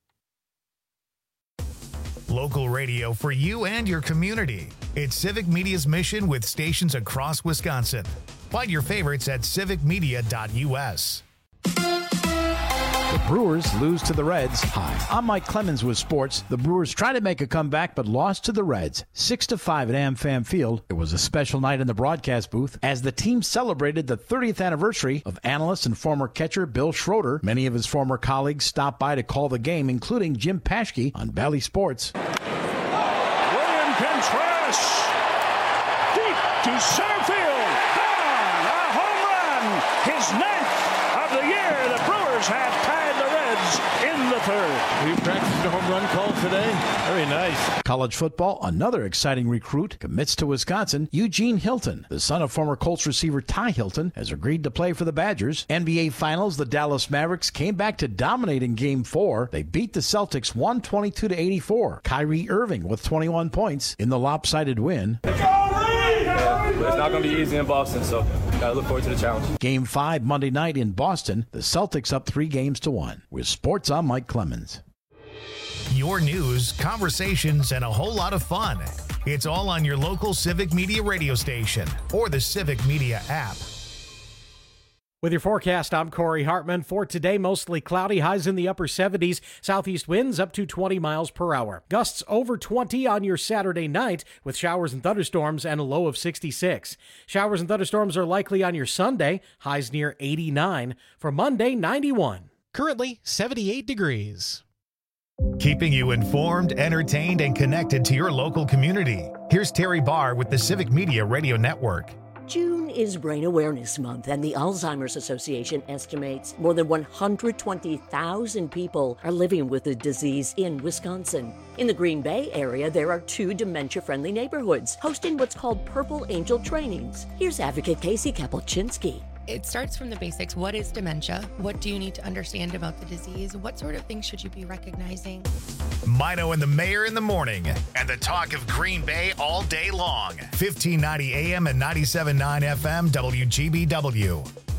Local radio for you and your community. It's Civic Media's mission with stations across Wisconsin. Find your favorites at civic media dot U S. The Brewers lose to the Reds. Hi, I'm Mike Clemens with sports. The Brewers tried to make a comeback but lost to the Reds, six to five at AmFam Field. It was a special night in the broadcast booth as the team celebrated the thirtieth anniversary of analyst and former catcher Bill Schroeder. Many of his former colleagues stopped by to call the game, including Jim Paschke on Bally Sports. William Contreras deep to center field. Gone! A home run! His ninth of the year. The Brewers have tied the Reds in the third. We practiced a home run call today. Very nice. College football, another exciting recruit commits to Wisconsin. Eugene Hilton, the son of former Colts receiver Ty Hilton, has agreed to play for the Badgers. N B A Finals, the Dallas Mavericks came back to dominate in Game four. They beat the Celtics one twenty-two to eighty-four. Kyrie Irving with twenty-one points in the lopsided win. Yeah, but it's not going to be easy in Boston, so gotta look forward to the challenge. Game five Monday night in Boston. The Celtics up three games to one. With sports, I'm Mike Clemens. Your news, conversations, and a whole lot of fun. It's all on your local Civic Media radio station or the Civic Media app. With your forecast, I'm Corey Hartman. For today, mostly cloudy, highs in the upper seventies, southeast winds up to twenty miles per hour. Gusts over twenty on your Saturday night with showers and thunderstorms and a low of sixty-six. Showers and thunderstorms are likely on your Sunday, highs near eighty-nine. For Monday, ninety-one. Currently, seventy-eight degrees. Keeping you informed, entertained, and connected to your local community. Here's Terry Barr with the Civic Media Radio Network. June is Brain Awareness Month, and the Alzheimer's Association estimates more than one hundred twenty thousand people are living with the disease in Wisconsin. In the Green Bay area, there are two dementia-friendly neighborhoods hosting what's called Purple Angel trainings. Here's Advocate Casey Kapelchinsky. It starts from the basics. What is dementia? What do you need to understand about the disease? What sort of things should you be recognizing? Mino and the Mayor in the morning, and the talk of Green Bay all day long. fifteen ninety A M and ninety-seven point nine F M W G B W.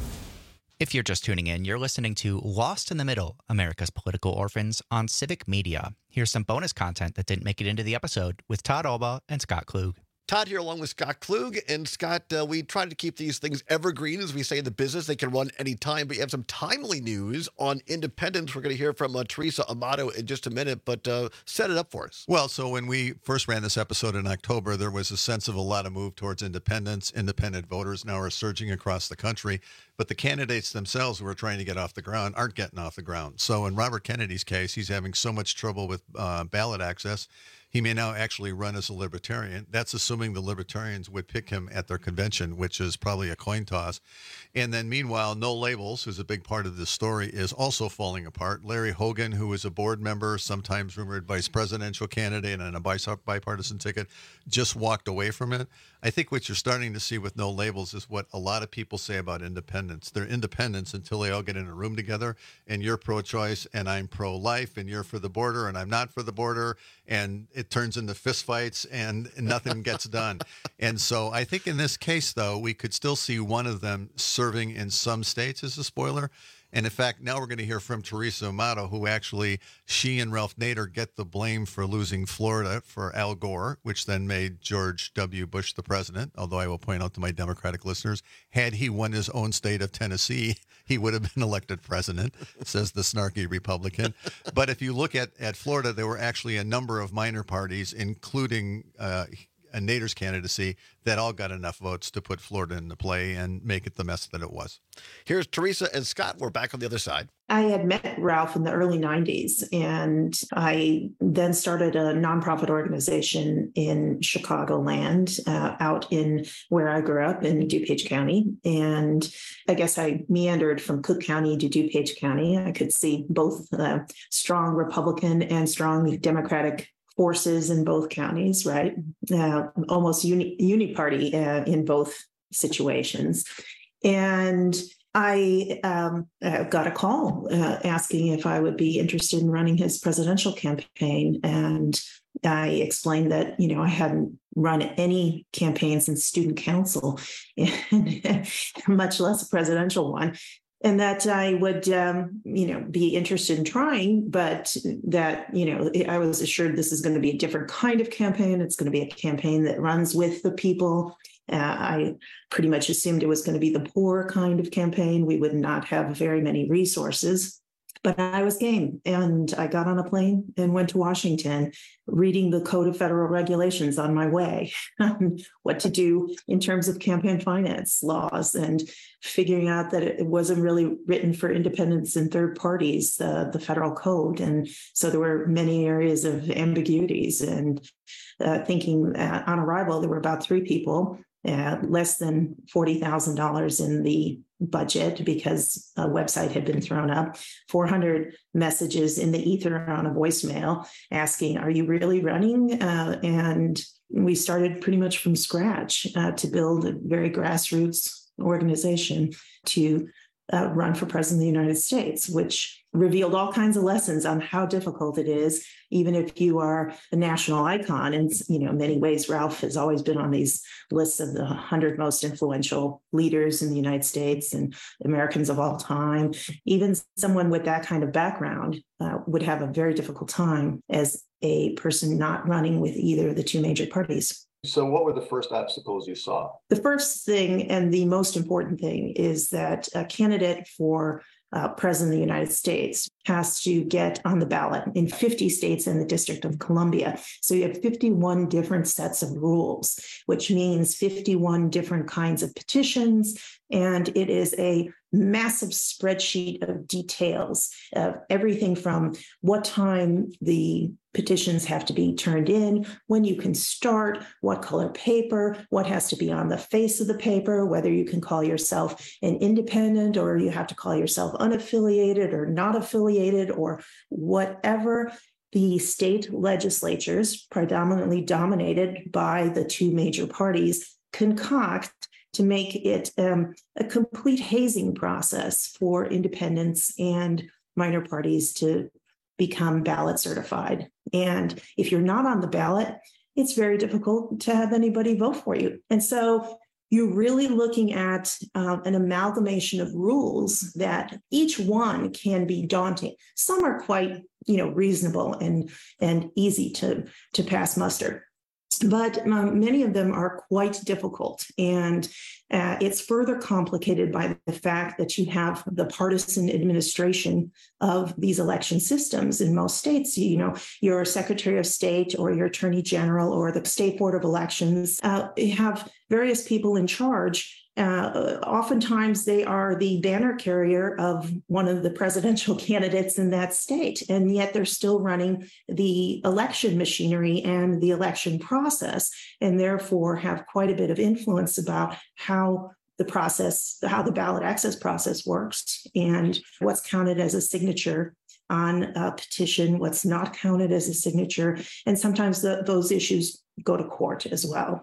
If you're just tuning in, you're listening to Lost in the Middle, America's Political Orphans on Civic Media. Here's some bonus content that didn't make it into the episode with Todd Alba and Scott Klug. Todd here along with Scott Klug. And Scott, uh, we try to keep these things evergreen, as we say in the business. They can run anytime, but you have some timely news on independence. We're going to hear from uh, Teresa Amato in just a minute, but uh, set it up for us. Well, so when we first ran this episode in October, there was a sense of a lot of move towards independence. Independent voters now are surging across the country, but the candidates themselves who are trying to get off the ground aren't getting off the ground. So in Robert Kennedy's case, he's having so much trouble with uh, ballot access, he may now actually run as a libertarian. That's assuming the libertarians would pick him at their convention, which is probably a coin toss. And then meanwhile, No Labels, who's a big part of this story, is also falling apart. Larry Hogan, who is a board member, sometimes rumored vice presidential candidate on a bipartisan ticket, just walked away from it. I think what you're starting to see with No Labels is what a lot of people say about independents. They're independents until they all get in a room together, and you're pro-choice and I'm pro-life, and you're for the border and I'm not for the border, and it turns into fistfights and nothing gets done. And so I think in this case, though, we could still see one of them serving in some states as a spoiler. And in fact, now we're going to hear from Teresa Amato, who actually, she and Ralph Nader get the blame for losing Florida for Al Gore, which then made George W. Bush the president. Although I will point out to my Democratic listeners, had he won his own state of Tennessee, he would have been elected president, says the snarky Republican. But if you look at, at Florida, there were actually a number of minor parties, including uh, a Nader's candidacy, that all got enough votes to put Florida into play and make it the mess that it was. Here's Teresa and Scott. We're back on the other side. I had met Ralph in the early nineties, and I then started a nonprofit organization in Chicagoland, uh, out in where I grew up in DuPage County. And I guess I meandered from Cook County to DuPage County. I could see both uh, strong Republican and strong Democratic forces in both counties, right? Uh, almost uni, uni party uh, in both situations. And I um, uh, got a call uh, asking if I would be interested in running his presidential campaign. And I explained that, you know, I hadn't run any campaigns in student council, and much less a presidential one. And that I would, um, you know, be interested in trying, but that, you know, I was assured this is going to be a different kind of campaign. It's going to be a campaign that runs with the people. Uh, I pretty much assumed it was going to be the poor kind of campaign. We would not have very many resources. But I was game, and I got on a plane and went to Washington, reading the Code of Federal Regulations on my way, what to do in terms of campaign finance laws, and figuring out that it wasn't really written for independents and third parties, uh, the federal code. And so there were many areas of ambiguities, and uh, thinking uh, on arrival, there were about three people, uh, less than forty thousand dollars in the budget because a website had been thrown up, four hundred messages in the ether on a voicemail asking, are you really running? Uh, and we started pretty much from scratch uh, to build a very grassroots organization to uh, run for president of the United States, which revealed all kinds of lessons on how difficult it is, even if you are a national icon. And, you know, in many ways, Ralph has always been on these lists of the one hundred most influential leaders in the United States and Americans of all time. Even someone with that kind of background uh, would have a very difficult time as a person not running with either of the two major parties. So what were the first obstacles you saw? The first thing and the most important thing is that a candidate for uh, president of the United States has to get on the ballot in fifty states and the District of Columbia. So you have fifty-one different sets of rules, which means fifty-one different kinds of petitions. And it is a massive spreadsheet of details of everything from what time the petitions have to be turned in, when you can start, what color paper, what has to be on the face of the paper, whether you can call yourself an independent or you have to call yourself unaffiliated or not affiliated or whatever. The state legislatures, predominantly dominated by the two major parties, concoct to make it um, a complete hazing process for independents and minor parties to become ballot certified. And if you're not on the ballot, it's very difficult to have anybody vote for you. And so you're really looking at uh, an amalgamation of rules that each one can be daunting. Some are quite, you know, reasonable and, and easy to, to pass muster. But um, many of them are quite difficult. And uh, it's further complicated by the fact that you have the partisan administration of these election systems in most states. You know, your Secretary of State or your Attorney General or the State Board of Elections uh, have various people in charge. Uh, oftentimes they are the banner carrier of one of the presidential candidates in that state, and yet they're still running the election machinery and the election process, and therefore have quite a bit of influence about how the process, how the ballot access process works, and what's counted as a signature on a petition, what's not counted as a signature, and sometimes the, those issues go to court as well.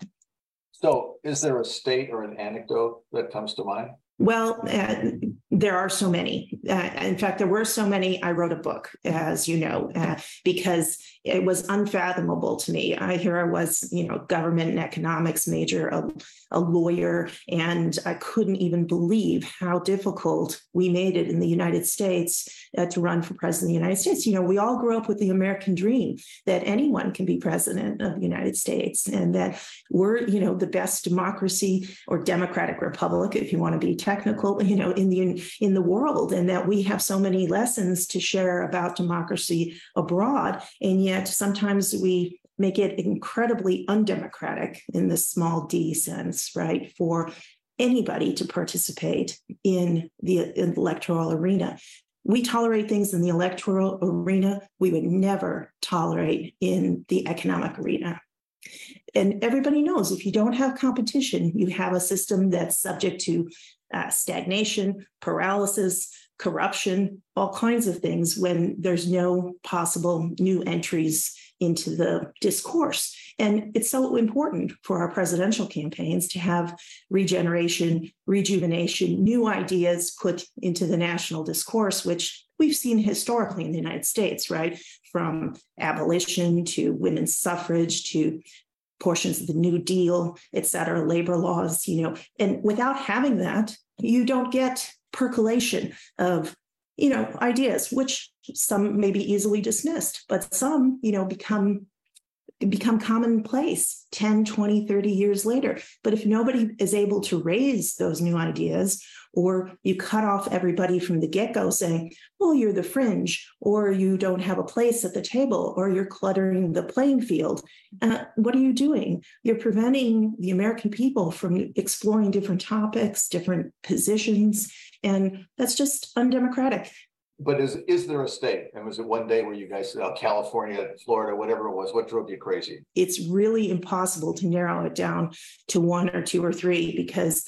So is there a state or an anecdote that comes to mind? Well, uh, there are so many. Uh, in fact, there were so many, I wrote a book, as you know, uh, because it was unfathomable to me. I here I was, you know, government and economics major, a, a lawyer, and I couldn't even believe how difficult we made it in the United States uh, to run for president of the United States. You know, we all grew up with the American dream that anyone can be president of the United States, and that we're, you know, the best democracy or democratic republic, if you want to be technical, you know, in the in the world, and that we have so many lessons to share about democracy abroad, and yet sometimes we make it incredibly undemocratic in the small d sense, right, for anybody to participate in the electoral arena. We tolerate things in the electoral arena we would never tolerate in the economic arena. And everybody knows if you don't have competition, you have a system that's subject to uh, stagnation, paralysis, corruption, all kinds of things when there's no possible new entries into the discourse. And it's so important for our presidential campaigns to have regeneration, rejuvenation, new ideas put into the national discourse, which we've seen historically in the United States, right? From abolition to women's suffrage to portions of the New Deal, et cetera, labor laws, you know, and without having that, you don't get percolation of, you know, ideas, which some may be easily dismissed, but some, you know, become become commonplace ten, twenty, thirty years later. But if nobody is able to raise those new ideas, or you cut off everybody from the get-go saying, well, you're the fringe, or you don't have a place at the table, or you're cluttering the playing field, uh, what are you doing? You're preventing the American people from exploring different topics, different positions, and that's just undemocratic. But is is there a state? And was it one day where you guys, uh, California, Florida, whatever it was, what drove you crazy? It's really impossible to narrow it down to one or two or three, because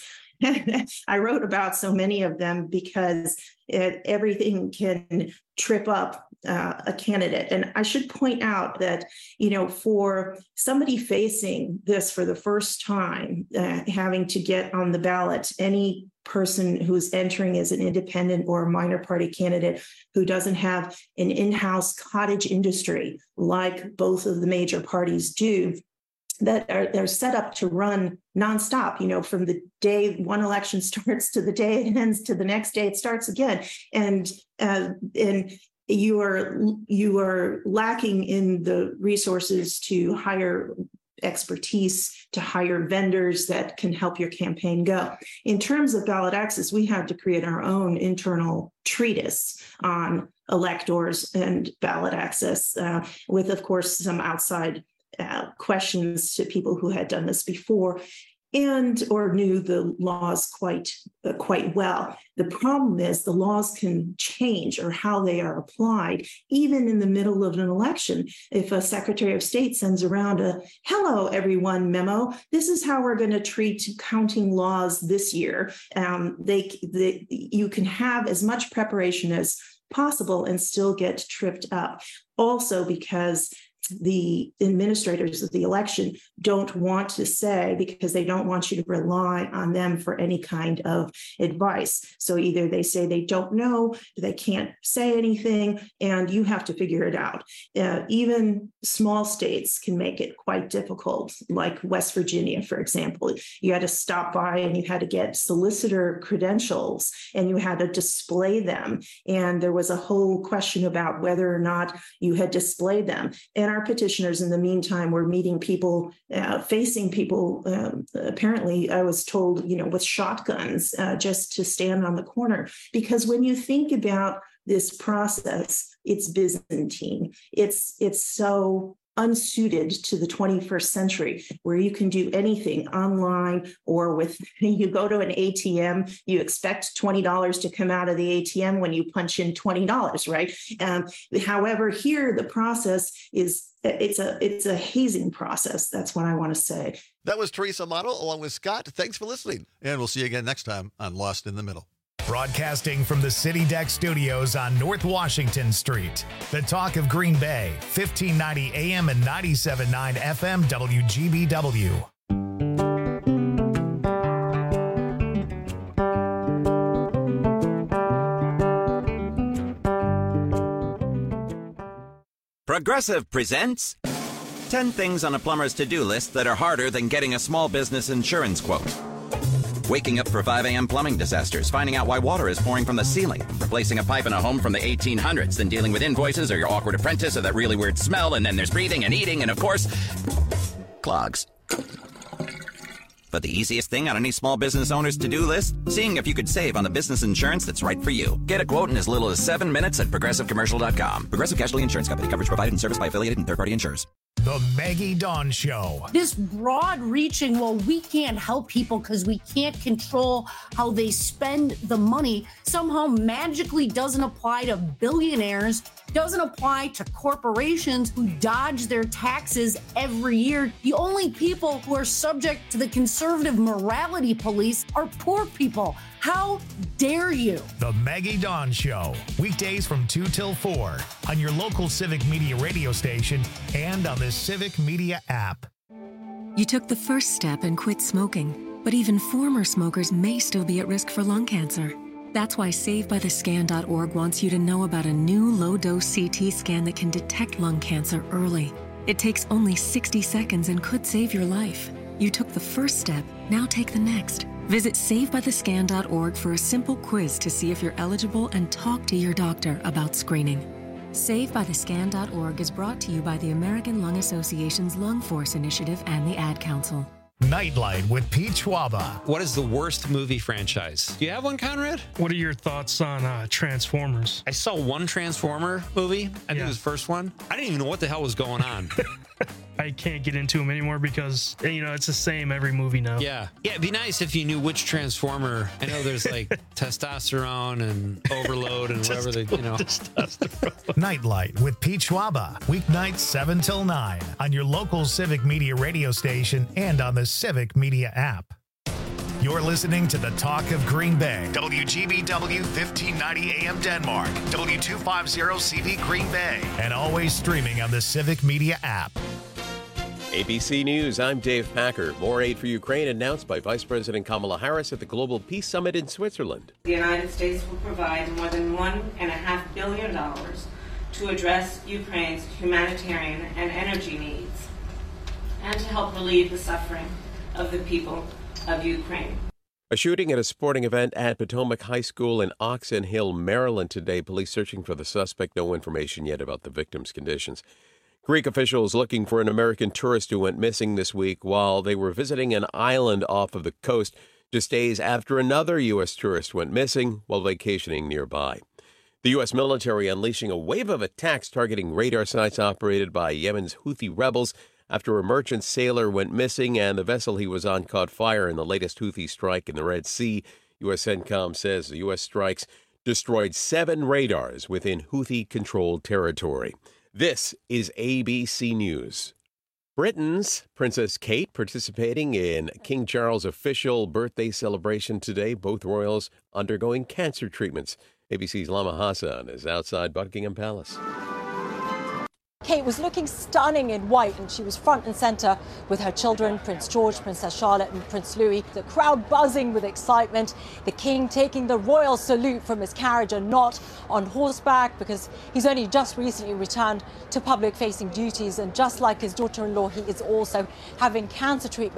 I wrote about so many of them, because it, everything can trip up uh, a candidate. And I should point out that, you know, for somebody facing this for the first time, uh, having to get on the ballot, any person who's entering as an independent or a minor party candidate who doesn't have an in-house cottage industry like both of the major parties do, that are they're set up to run nonstop, you know, from the day one election starts to the day it ends to the next day it starts again. And uh, and you are you are lacking in the resources to hire expertise, to hire vendors that can help your campaign go. In terms of ballot access, we had to create our own internal treatise on electors and ballot access, uh, with, of course, some outside Uh, questions to people who had done this before. and or knew the laws quite uh, quite well. The problem is the laws can change or how they are applied, even in the middle of an election. If a Secretary of State sends around a "Hello, everyone" memo, this is how we're going to treat counting laws this year. Um, they, they you can have as much preparation as possible and still get tripped up. Also, because the administrators of the election don't want to say, because they don't want you to rely on them for any kind of advice. So either they say they don't know, they can't say anything, and you have to figure it out. Uh, even small states can make it quite difficult, like West Virginia, for example. You had to stop by and you had to get solicitor credentials and you had to display them. And there was a whole question about whether or not you had displayed them. And our petitioners, in the meantime, were meeting people, uh, facing people. Um, apparently, I was told, you know, with shotguns, uh, just to stand on the corner. Because when you think about this process, it's Byzantine. It's it's so unsuited to the twenty-first century, where you can do anything online or with, you go to an A T M, you expect twenty dollars to come out of the A T M when you punch in twenty dollars, right? Um, however, here the process is, it's a it's a hazing process. That's what I want to say. That was Teresa Model along with Scott. Thanks for listening. And we'll see you again next time on Lost in the Middle. Broadcasting from the City Deck Studios on North Washington Street. The Talk of Green Bay, fifteen ninety A M and ninety-seven point nine F M W G B W. Progressive presents ten things on a plumber's to-do list that are harder than getting a small business insurance quote. Waking up for five a.m. plumbing disasters, finding out why water is pouring from the ceiling, replacing a pipe in a home from the eighteen hundreds, then dealing with invoices or your awkward apprentice or that really weird smell, and then there's breathing and eating and, of course, clogs. But the easiest thing on any small business owner's to-do list? Seeing if you could save on the business insurance that's right for you. Get a quote in as little as seven minutes at progressive commercial dot com. Progressive Casualty Insurance Company. Coverage provided and serviced by affiliated and third-party insurers. The Maggie Dawn Show. This broad-reaching, well, we can't help people because we can't control how they spend the money, somehow magically doesn't apply to billionaires, doesn't apply to corporations who dodge their taxes every year. The only people who are subject to the conservative morality police are poor people. How dare you? The Maggie Dawn Show. Weekdays from two till four on your local Civic Media radio station and on the Civic Media app. You took the first step and quit smoking, but even former smokers may still be at risk for lung cancer. That's why save by the scan dot org wants you to know about a new low-dose C T scan that can detect lung cancer early. It takes only sixty seconds and could save your life. You took the first step, now take the next. Visit save by the scan dot org for a simple quiz to see if you're eligible and talk to your doctor about screening. save by the scan dot org is brought to you by the American Lung Association's Lung Force Initiative and the Ad Council. Nightlight with Pete Schwaba. What is the worst movie franchise? Do you have one, Conrad? What are your thoughts on uh, Transformers? I saw one Transformer movie. I think yeah. it was the first one. I didn't even know what the hell was going on. I can't get into them anymore because, you know, it's the same every movie now. Yeah. Yeah, it'd be nice if you knew which Transformer. I know there's like testosterone and overload and whatever they, you know. Nightlight with Pete Schwaba. Weeknights seven till nine on your local Civic Media radio station and on the Civic Media app. You're listening to the Talk of Green Bay. W G B W fifteen ninety A M Denmark. W two fifty C V Green Bay. And always streaming on the Civic Media app. A B C News, I'm Dave Packer. More aid for Ukraine announced by Vice President Kamala Harris at the Global Peace Summit in Switzerland. The United States will provide more than one and a half billion dollars to address Ukraine's humanitarian and energy needs and to help relieve the suffering of the people of Ukraine. A shooting at a sporting event at Potomac High School in Oxon Hill, Maryland today. Police searching for the suspect. No information yet about the victim's conditions. Greek officials looking for an American tourist who went missing this week while they were visiting an island off of the coast, just days after another U S tourist went missing while vacationing nearby. The U S military unleashing a wave of attacks targeting radar sites operated by Yemen's Houthi rebels after a merchant sailor went missing and the vessel he was on caught fire in the latest Houthi strike in the Red Sea. U S CENTCOM says the U S strikes destroyed seven radars within Houthi-controlled territory. This is A B C News. Britain's Princess Kate participating in King Charles' official birthday celebration today. Both royals undergoing cancer treatments. A B C's Lama Hassan is outside Buckingham Palace. Kate was looking stunning in white, and she was front and center with her children, Prince George, Princess Charlotte and Prince Louis. The crowd buzzing with excitement. The king taking the royal salute from his carriage and not on horseback because he's only just recently returned to public-facing duties. And just like his daughter-in-law, he is also having cancer treatment.